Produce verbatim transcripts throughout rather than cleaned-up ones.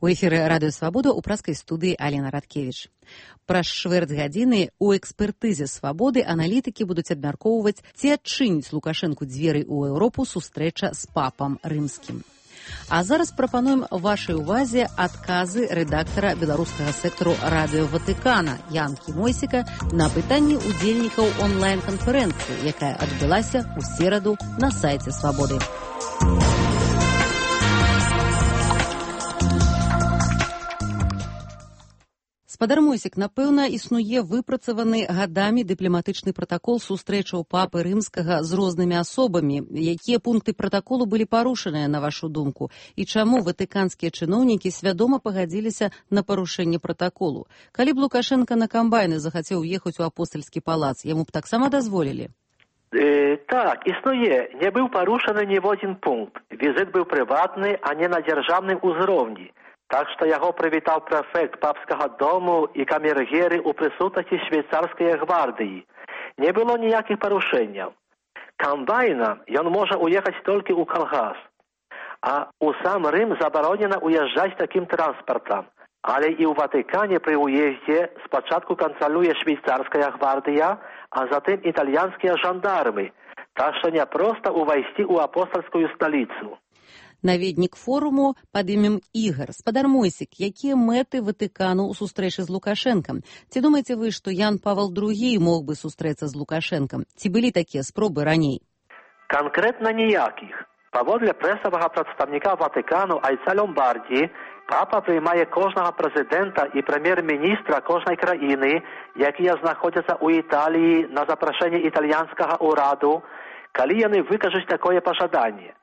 У эфіры радыё Свабода ў праскай студыі Алена Радкевіч. Праз чвэрць гадзіны у экспертызе Свабоды аналітыкі будуць абмяркоўваць, ці адчыніць Лукашэнку дзверы ў Еўропу сустрэча з папам рымскім. А зараз прапануем вашай увазе адказы рэдактара беларускага сектару радыё Ватыкана Янкі Мойсіка на пытанні удзельнікаў онлайн-канферэнцыі, якая адбылася ў сераду на сайце Свабоды. Спадар Мойсік, напэўна, існуе выпрацаваны гадамі дыпламатычны пратакол сустрэчаў папы рымскага з рознымі асобамі. Якія пункты пратаколу былі парушаныя, на вашу думку? І чаму ватыканскія чыноўнікі свядома пагадзіліся на парушэнне пратаколу? Калі б Лукашенка на камбайны захацеў ехаць у апостальскі палац, яму б таксама дазволілі? Э, так, існуе. Не быў парушаны ні в один пункт. Візит быў прыватны, а не на дзяржаўным узроўні. Так што яго прывітаў прэфект папскага дому і камергеры ў прысутнасці швейцарскай гвардыі. Не было ніякіх парушэнняў. Камбайнам ён можа уехаць толькі ў калгас. А ў сам Рым забаронена уязджаць такім транспартам. Але і ў Ватыкане пры уездзе спачатку кантралюе швейцарская гвардыя, а затым італьянскія жандармы. Так што не проста ўвайсці ў апостальскую сталіцу. Наведнік форуму пад імем Ігар. Спадар Мойсік, якія мэты Ватыкану ў сустрэчы з Лукашэнкам? Ці думаеце вы, што Ян Павел другі мог бы сустрэцца з Лукашэнкам? Ці былі такія спробы раней? Канкрэтна ніякіх. Паводле прэсавага прадстаўніка Ватыкану Айца Ломбардзі, папа прыймае кожнага прэзідэнта і прэм'ер-міністра кожнай краіны, якія знаходзяцца ў Італіі на запрашэнне італьянскага ўраду, калі яны выкажуць такое пажаданне.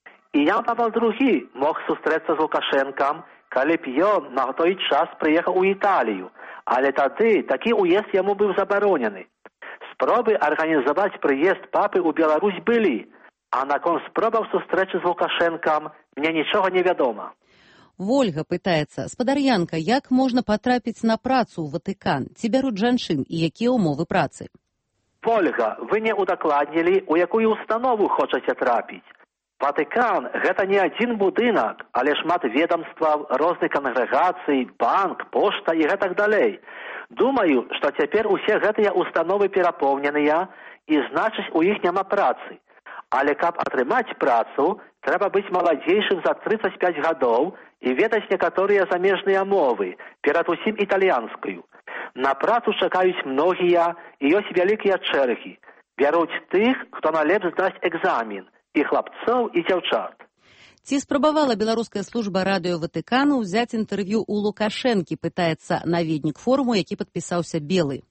І Ян Павел другі мог сустрэцца з Лукашэнкам, калі б ён на той час прыехаў у Італію, але тады такі ўезд яму быў забаронены. Спробы арганізаваць прыезд папы ў Беларусь былі, а наконт спробаў сустрэчы з Лукашэнкам мне нічога не вядома. Вольга пытаецца: спадар Янка, як можна патрапіць на працу ў Ватыкан? Ці бяруць жанчын і якія ўмовы працы? Вольга, вы не удакладнілі, у якую установу хочаце трапіць. Ватыкан – гэта не адзін будынак, але шмат ведомстваў, розных кангрэгацый, банк, пошта і гэтак далей. Думаю, што цяпер усе гэтыя установы перапоўненыя і значыць у іх няма працы. Але каб атрымаць працу, трэба быць маладзейшым за трыццаць пяць гадоў і ведаць некаторыя замежныя мовы, перадусім італьянскую. На працу чакаюць многія і ёсць вялікія чэргі. Бяруць тых, хто налепш здасць экзамен. І хлапцоў, і дзяўчат. Ці спрабавала беларуская служба радыё Ватыкану ўзяць інтэрв'ю ў Лукашэнкі, пытаецца наведнік форуму, які падпісаўся Белы.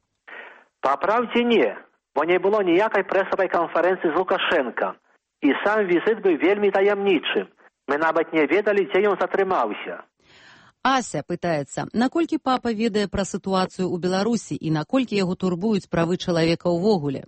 Па праўдзе не, бо не было ніякай прэсавай канферэнцыі з Лукашэнкам. І сам візит быў вельмі таямнічым. Мы нават не ведалі, дзе ён затрымаўся. Ася пытаецца, наколькі папа ведае пра сітуацыю ў Беларусі і наколькі яго турбуюць правы чалавека ўвогуле?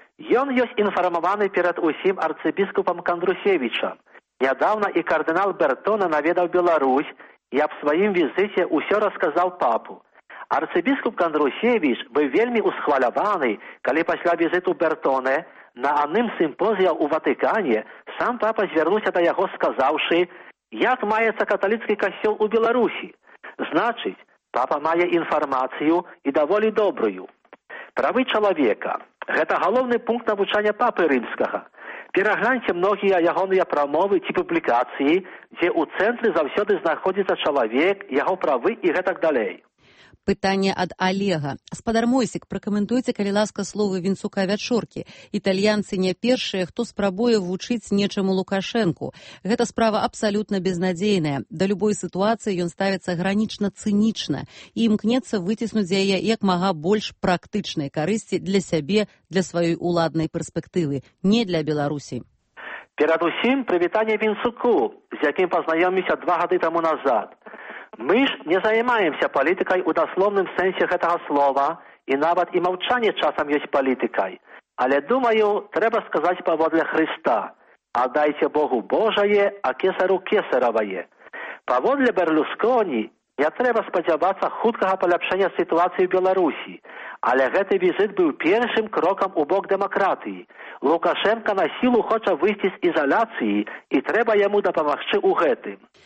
Ён ёсць інфармаваны перад усім арцыбіскупам Кандрусевічам. Нядаўна і кардынал Бертона наведаў Беларусь і аб сваім візіце ўсё расказаў папу. Арцыбіскуп Кандрусевіч быў вельмі усхваляваны, калі пасля візіту Бертоне на адным сімпозіях у Ватыкане сам папа звярнуўся да яго, сказаўшы, як маецца каталіцкі касцёл у Беларусі. Значыць, папа мае інфармацыю і даволі добрую. Правы чалавека. Гэта галоўны пункт навучання папы рымскага. Перагляньце многія ягоныя прамовы ці публікацыі, дзе ў цэнтры заўсёды знаходзіцца чалавек, яго правы і гэтак далей. Пытанне ад Олега. Спадар Мойсік, пракаментуйце, калі ласка, словы Вінцука Вячоркі. Італьянцы не першыя, хто спрабуе вучыць нечаму Лукашэнку. Гэта справа абсалютна безнадзейная. Да любой сітуацыі ён ставіцца гранічна цынічна і імкнецца выціснуць яе як мага больш практычнай карысці для сябе, для сваёй уладнай перспектывы, не для Беларусі. Перадусім прывітанне Вінцуку, з якім пазнаёміўся два гады таму назад. Мы ж не займаемся палітыкай у даслоўным сэнсе гэтага слова, і нават і маўчанне часам ёсць палітыкай. Але, думаю, трэба сказаць паводле Хрыста: «Аддайце Богу Божае, а кесару кесаравае». Паводле Берлусконі не трэба спадзявацца хуткага паляпшэння сітуацыі ў Беларусі, але гэты візіт быў першым крокам у бок дэмакратыі. Лукашенка на сілу хоча выйсці з ізаляцыі, і трэба яму дапамагчы ў гэтым.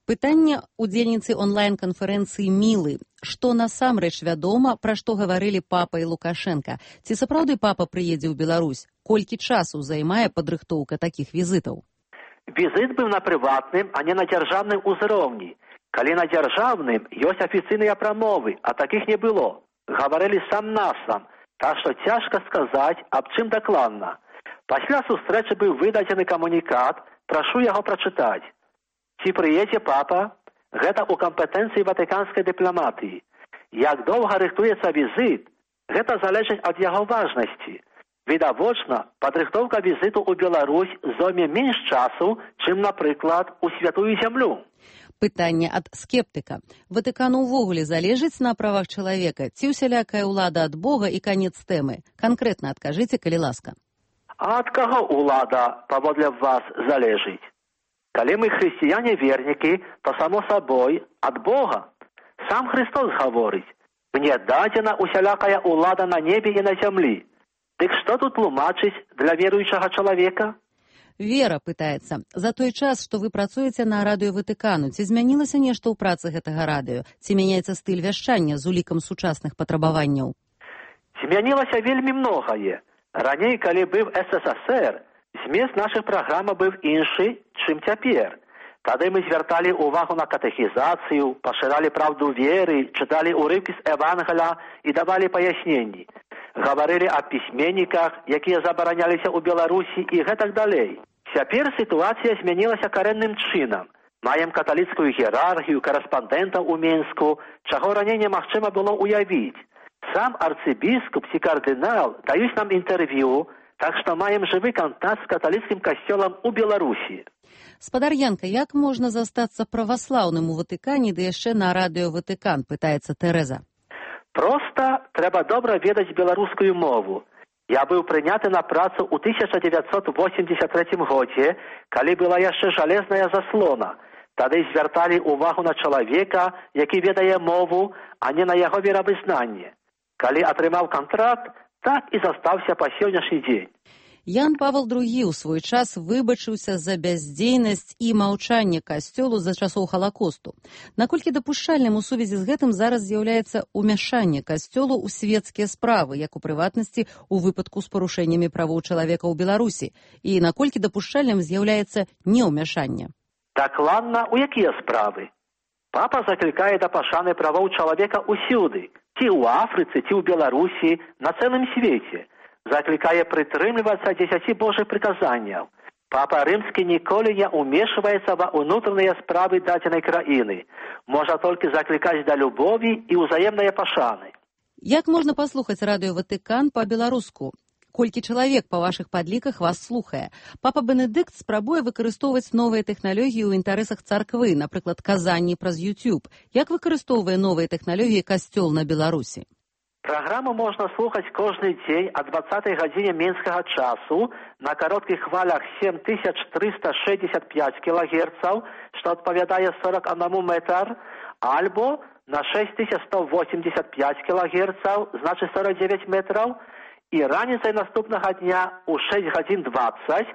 Пытанне удзельніцы онлайн-канферэнцыі Мілы. Што насамрэч вядома, пра што гаварылі папа і Лукашенка? Ці сапраўды папа прыедзе ў Беларусь? Колькі часу займае падрыхтоўка такіх візітаў? Візит быў на прыватным, а не на дзяржаўным узроўні. Калі на дзяржаўным ёсць афіцыйныя прамовы, а такіх не было. Гаварылі сам-насам, так што цяжка сказаць, аб чым дакладна. Пасля сустрэчы быў выдадзены камунікат, прашу яго прачытаць. Ці прыедзе папа? Гэта ў кампетэнцыі ватыканскай дыпламатыі. Як доўга рыхтуецца візіт, гэта залежыць ад яго важнасці. Відавочна, падрыхтоўка візіту ў Беларусь зойме менш часу, чым, напрыклад, у Святую Зямлю. Пытанне ад скептыка. Ватыкану ўвогуле залежыць на правах чалавека, ці ўсялякая ўлада ад Бога і канец тэмы? Канкрэтна адкажыце, калі ласка. А ад каго ўлада, паводле вас, залежыць? Калі мы хрысціяне-вернікі, то, само сабой, ад Бога. Сам Христос гаворыць: «Мне дадзена усялякая ўлада на небе і на зямлі». Дык што тут тлумачыць для веруючага чалавека? Вера пытаецца. За той час, што вы працуеце на радыё Ватыкану, ці змянілася нешта ў працы гэтага радыё? Ці мяняецца стыль вяшчання з улікам сучасных патрабаванняў? Змянілася вельмі многае. Раней, калі быў эс эс эс эр, змест нашых праграм быў іншы, чым цяпер. Тады мы звярталі ўвагу на катэхізацыю, пашыралі праўду веры, чыталі ўрыўкі з Евангеля і давалі паясненні. Гаварылі аб пісьменніках, якія забараняліся ў Беларусі і гэтак далей. Цяпер сітуацыя змянілася карэнным чынам. Маем каталіцкую іерархію, карэспандэнтаў у Мінску, чаго раней немагчыма было ўявіць. Сам арцыбіскуп ці кардынал даюць нам інтэрв'ю, так што маем жывы кантакт з каталіцкім касцёлам у Беларусі. Спадар Янка, як можна застацца праваслаўным у Ватыкане, ды яшчэ на радыё Ватыкан, пытаецца Тэрэза. Проста трэба добра ведаць беларускую мову. Я быў прыняты на працу ў тысяча дзевяцьсот восемьдесят третьем годзе, калі была яшчэ жалезная заслона. Тады звярталі ўвагу на чалавека, які ведае мову, а не на яго веравызнанне. Калі атрымаў кантракт, так і застаўся па сённяшні дзень. Ян Павел другі ў свой час выбачыўся за бяздзейнасць і маўчанне касцёлу за часоў Халакосту. Наколькі дапушчальным у сувязі з гэтым зараз з'яўляецца ўмяшанне касцёлу ў светскія справы, як у прыватнасці у выпадку з парушэннямі правоў чалавека ў Беларусі, і наколькі дапушчальным з'яўляецца неўмяшанне? Дакладна, у якія справы? Папа заклікае да пашаны правоў чалавека ўсюды, ці ў Афрыцы, ці ў Беларусі, на цэлым свеце. Заклікае прытрымлівацца дзесяці Божых прыказанняў. Папа Рымскі ніколі не ўмешваецца ва ўнутраныя справы дадзенай краіны. Можа толькі заклікаць да любові і ўзаемнай пашаны. Як можна паслухаць радыё Ватыкан па-беларуску? Колькі чалавек па вашых падліках вас слухае? Папа Бенедыкт спрабуе выкарыстоўваць новыя тэхналогіі ў інтарэсах царквы, напрыклад, казанні праз YouTube. Як выкарыстоўвае новыя тэхналогіі касцёл на Беларусі? Праграму можна слухаць кожны дзень о двадцатай гадзіне мінскага часу на кароткіх хвалях сем тысяч трыста шэсцьдзесят пяць кілагерцаў, што адпавядае сорок адзін метр, альбо на шэсць тысяч сто восемьдесят пять кілагерцаў, значыць сорок девять метраў, і раніцай наступнага дня ў шэсць гадзін дваццаць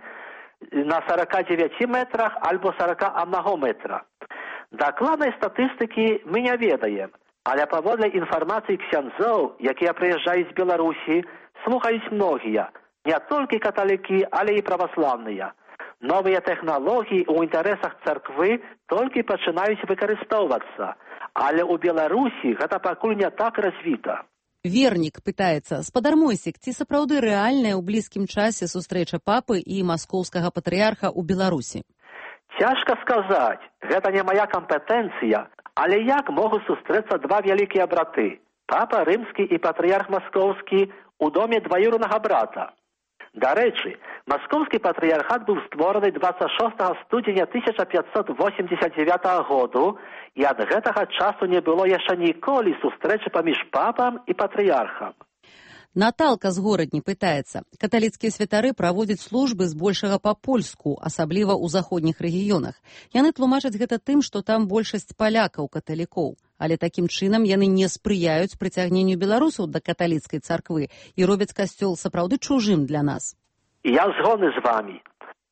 на сорок девять метрах альбо сорок адзін метра. Дакладнай статыстыкі мы не ведаем, але паводле інфармацыі ксяндзоў, якія прыязджаюць з Беларусі, слухаюць многія, не толькі каталікі, але і праваслаўныя. Новыя тэхналогіі ў інтарэсах царквы толькі пачынаюць выкарыстоўвацца, але ў Беларусі гэта пакуль не так развіта. Вернік пытаецца: спадар Мойсік, ці сапраўды рэальная ў блізкім часе сустрэча папы і маскоўскага патрыярха ў Беларусі? Цяжка сказаць, гэта не мая кампетэнцыя, але як могуць сустрэцца два вялікія браты, папа Рымскі і патрыярх Маскоўскі, у доме дваюрнага брата? Дарэчы, маскоўскі патрыярхат быў створаны двадцать шостага студзеня тысяча пятьсот восемьдесят девятого году, і ад гэтага часу не было яшчэ ніколі сустрэчы паміж папам і патрыярхам. Наталка з горадні пытаецца: каталіцкія святары праводзяць службы збольшага па-польску, асабліва ў заходніх рэгіёнах. Яны тлумачаць гэта тым, што там большасць палякаў-каталікоў, але такім чынам яны не спрыяюць прыцягненню беларусаў да каталіцкай царквы і робяць касцёл сапраўды чужым для нас. Я згодны з вамі.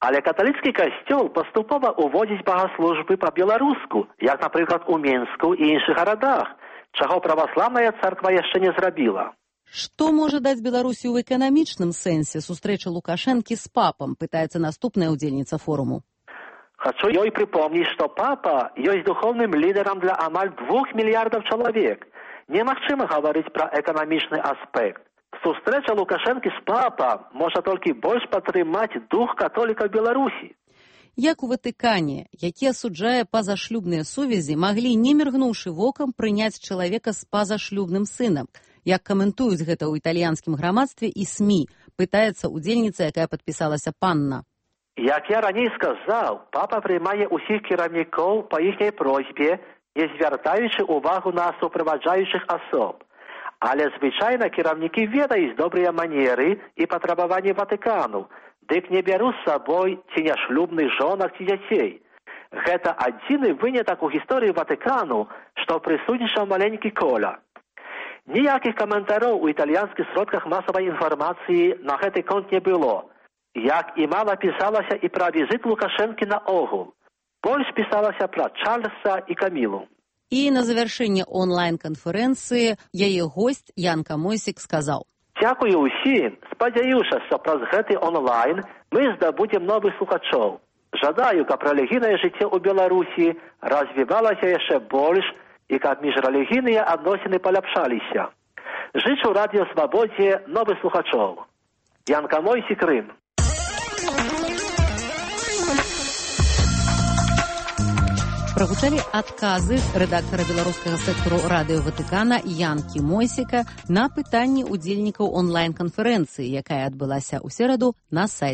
Але каталіцкі касцёл паступова ўводзіць багаслужбы па-беларуску, як, напрыклад, у Менску і іншых гарадах, чаго праваслаўная царква яшчэ не зрабіла. Што можа даць Беларусі ў эканамічным сэнсе сустрэча Лукашэнкі з папам, пытаецца наступная ўдзельніца форуму. Хачу ёй прыпомніць, што папа ёсць духоўным лідарам для амаль двух мільярдаў чалавек. Немагчыма гаварыць пра эканамічны аспект. Сустрэча Лукашэнкі з папа можа толькі больш падтрымаць дух католікаў Беларусі. Як у Ватыкане, які асуджае пазашлюбныя сувязі, маглі, не міргнуўшы вокам, прыняць чалавека з пазашлюбным сынам? Як каментуюць гэта ў італьянскім грамадстве і СМІ, пытаецца ўдзельніца, якая падпісалася Панна. Як я раней сказаў, папа прымае ўсіх кіраўнікоў па іхняй просьбе, не звяртаючы ўвагу на суправаджаючых асоб. Але звычайна кіраўнікі ведаюць добрыя манеры і патрабаванні Ватыкану, дык не бяруць з сабой ці няшлюбных жонак ці дзяцей. Гэта адзіны вынятак у гісторыі Ватыкану, што прысутнічаў маленькі Коля. Ніякіх каментароў у італьянскіх сродках масавай інфармацыі на гэты конт не было. Як і мала пісалася і пра візит Лукашэнкі наогул. Больш пісалася пра Чарльза і Камілу. І на завяршэнне онлайн-канферэнцыі яе госць Янка Мойсік сказаў. Дзякую ўсім. Спадзяюся, што праз гэты онлайн мы здабудзем новых слухачоў. Жадаю, каб рэлігійнае жыццё ў Беларусі развівалася яшчэ больш і каб міжрэлігійныя адносіны паляпшаліся. Życzę Radio Swobodzie nowych słuchaczów. Janka Mojsik, Rym. Прагучалі адказы рэдактара беларускага сектару радыё Ватыкана Янкі Мойсіка на пытанні ўдзельнікаў онлайн-канферэнцыі, якая адбылася ў сераду на сайце